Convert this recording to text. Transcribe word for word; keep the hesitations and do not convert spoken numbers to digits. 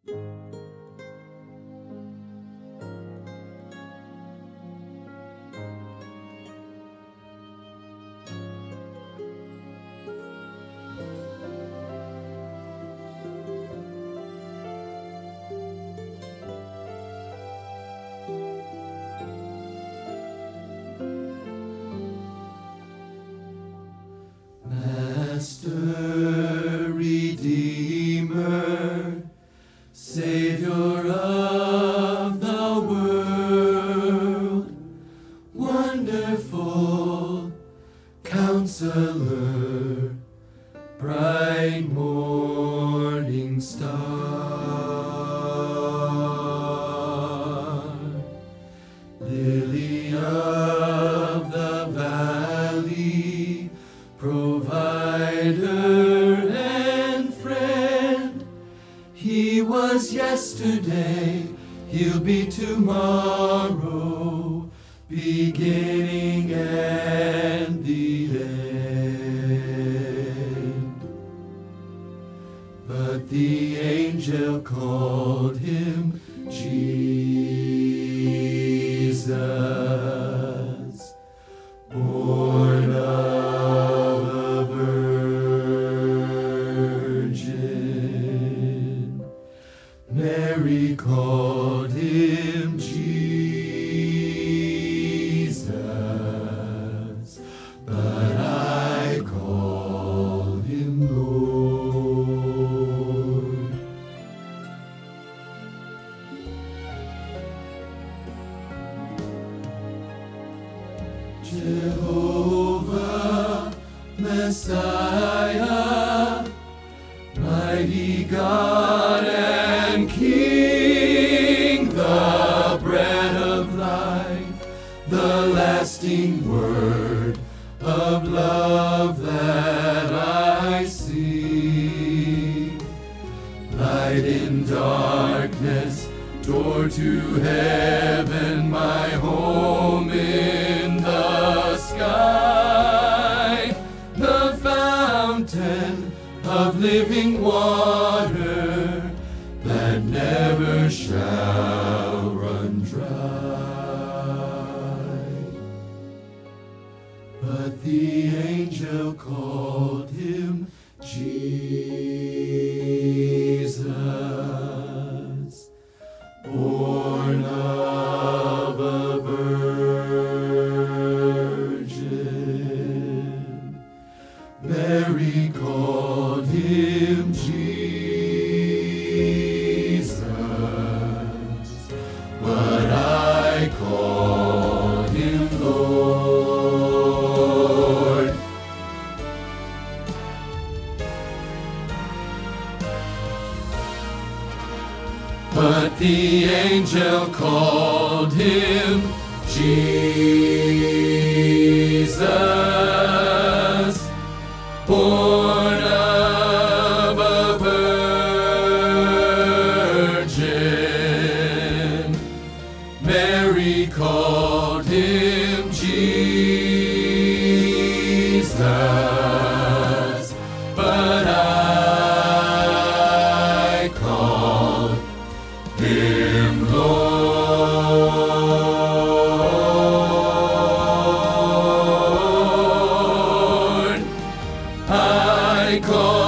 Master, Redeemer, Savior of the world, wonderful Counselor, bright morning star, Lily of the valley, provider and friend. He was yesterday, he'll be tomorrow, beginning and the end. But the angel called him Jesus, born of a virgin. Mary called him Jesus, but I call him Lord. Jehovah, Messiah, mighty God and King, the bread of life, the lasting word of love that I see. Light in darkness, door to heaven, my home in the sky, the fountain of living water that never shall run dry. But the angel called him Jesus, born of a virgin. Mary called him Jesus, but I call him Lord. But the angel called him Jesus, born of a virgin. Mary called him Jesus, but I called him Lord. I call